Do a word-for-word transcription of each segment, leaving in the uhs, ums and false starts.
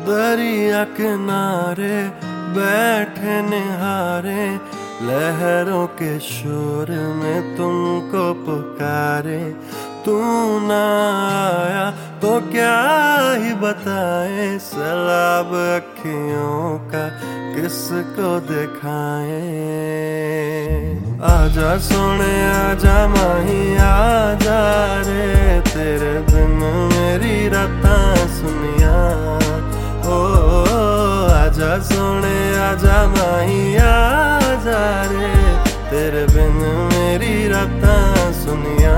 दरिया किनारे बैठे निहारे, लहरों के शोर में तुमको पुकारे। तू ना आया तो क्या ही बताए, सैलाब अखियों का किसको दिखाए। आजा सोने आजा माही आजा रे, तेरे बिन मेरी रातां सुनिया। ओ आजा सोने आजा माही आजा रे, तेरे बिन मेरी रातां सुनिया।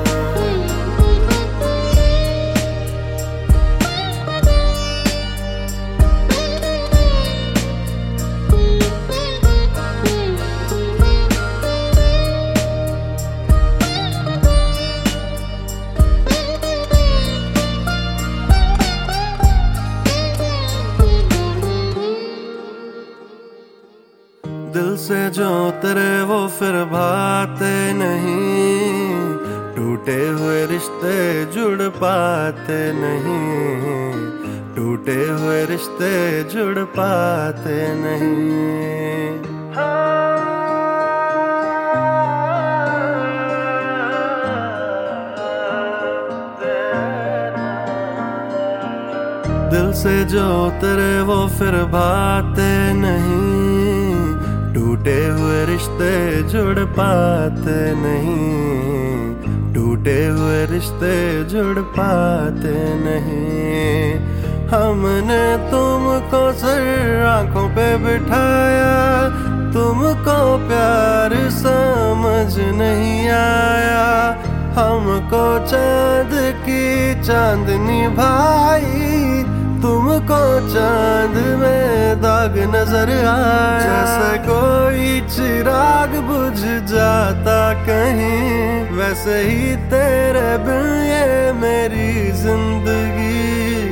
दिल से जो उतरे वो फिर भाते नहीं, टूटे हुए रिश्ते जुड़ पाते नहीं, टूटे हुए रिश्ते जुड़ पाते नहीं। दिल से जो उतरे वो फिर भाते नहीं, टूटे हुए रिश्ते जुड़ पाते नहीं, टूटे हुए रिश्ते जुड़ पाते नहीं। हमने तुमको सर आंखों पे बिठाया, तुमको प्यार समझ नहीं आया। हमको चांद की चांदनी भाई, तुमको चांद में दाग नजर आया। जैसे कोई चिराग बुझ जाता कहीं, वैसे ही तेरे बिन ये मेरी जिंदगी।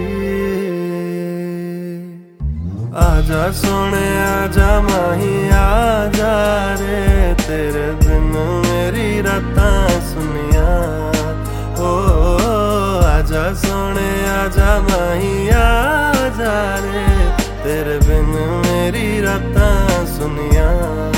आजा सोने आजा माही आजा रे, तेरे बिन मेरी रातां सुनिया। ओ आजा सोने आजा माही आजा रे, तेरे बिन मेरी रातां सुनिया।